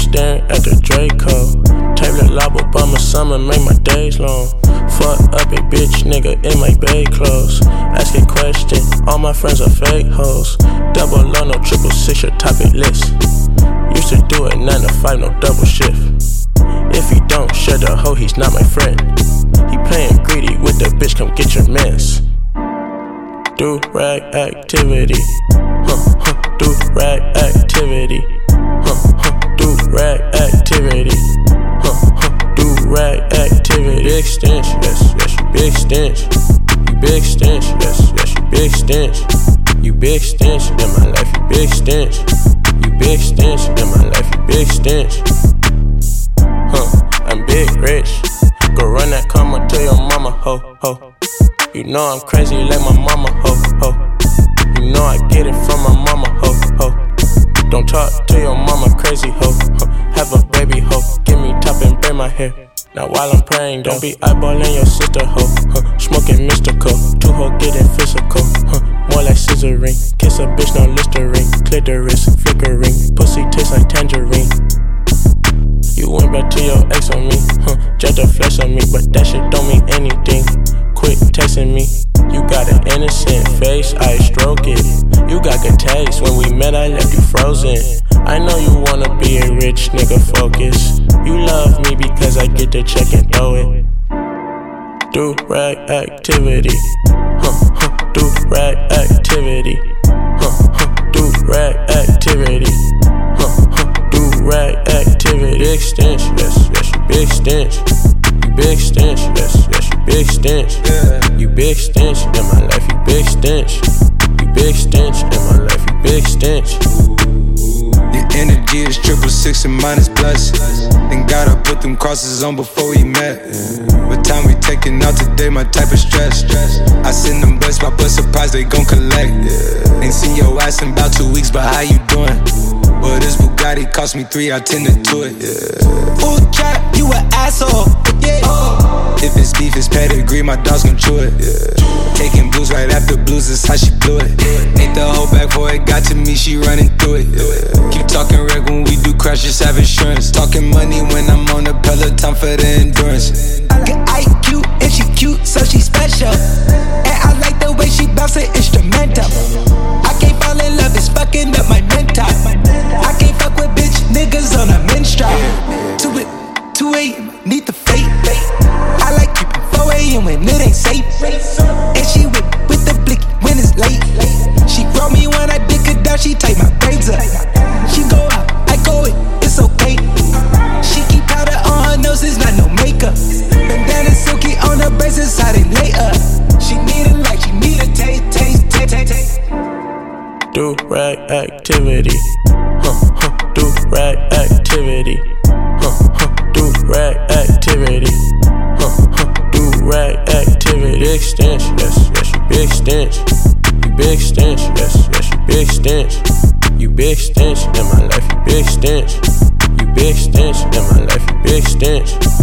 staring at the Draco. Table lob Obama summer, make my days long. Fuck up a bitch nigga in my bay clothes. Ask a question, all my friends are fake hoes. Double O, no 666, your topic list. Used to do it 9 to 5, no double shift. If he don't share the hoe, he's not my friend. He playing greedy with the bitch, come get your mans. Do rag activity, do rag activity, do rag activity, do rag activity. Big stench, yes, yes, you big stench. You big stench, yes, yes, you big stench. You big stench in my life, you big stench. You big stench in my life, you big stench. I'm big rich. Go run that karma to your mama, ho, ho. You know I'm crazy like my mama, ho, ho. You know I get it from my mama, ho, ho. Don't talk to your mama crazy, ho, ho. Have a baby, ho. Give me top and braid my hair. Now while I'm praying, don't be eyeballing your sister, ho, huh. Smoking mystical, two ho getting physical, huh. More like scissoring. Kiss a bitch, no Listerine. Clitoris, flickering. Pussy tastes like tangerine. You went back to your ex on me, huh. Jet the flesh on me, but that shit don't mean anything. Quit texting me. You got an innocent face, I stroke it. You got good taste, when we met I left you frozen. I know you wanna be a rich nigga, focus. You love me because I get the check and throw it. Do rag activity, do rag activity, do rag activity, do rag activity. Big stench, yes, yes, you big stench. You big stench, yes, yes, you big stench. You big stench in my life, you big stench. You big stench in my life, you big stench. Your energy is 666 and minus plus. Thank God I put them crosses on before we met. What time we taking out today, my type of stress. I send them bus, my bus surprise, they gon' collect. Ain't seen your ass in about 2 weeks, but how you doing? Well, this Bugatti cost me 3, I tended to it. Full trap, you an asshole. If it's beef, it's pedigree, my dog's gon' chew it. Taking blues right after blues, that's how she blew it. Ain't the whole back before it got to me, she running through it. Keep talking reg when we do crash, just have insurance. Talking money when I'm on the Peloton for the endurance. Get IQ and she cute, so she special. And I like the way she bounce it instrumental. I can't fall in love, it's fucking up my mental. I can't fuck with bitch niggas on a menstrual. 2 a.m. need the fate. I like keeping 4 a.m. when it ain't safe. And she with the blicky when it's late. She grow me when I dick her down, she take my braids up. She go out, I go in, it's okay. She keep powder on her nose, it's not no makeup. Bandana silky on her braces, how they lay up. She need it like she need a taste. Do rag activity, do rag activity, do rag activity, do rag activity. Big stench, yes, yes, you big stench. You big stench, yes, yes, you big stench. You big stench in my life, you big stench. You big stench in my life, you big stench.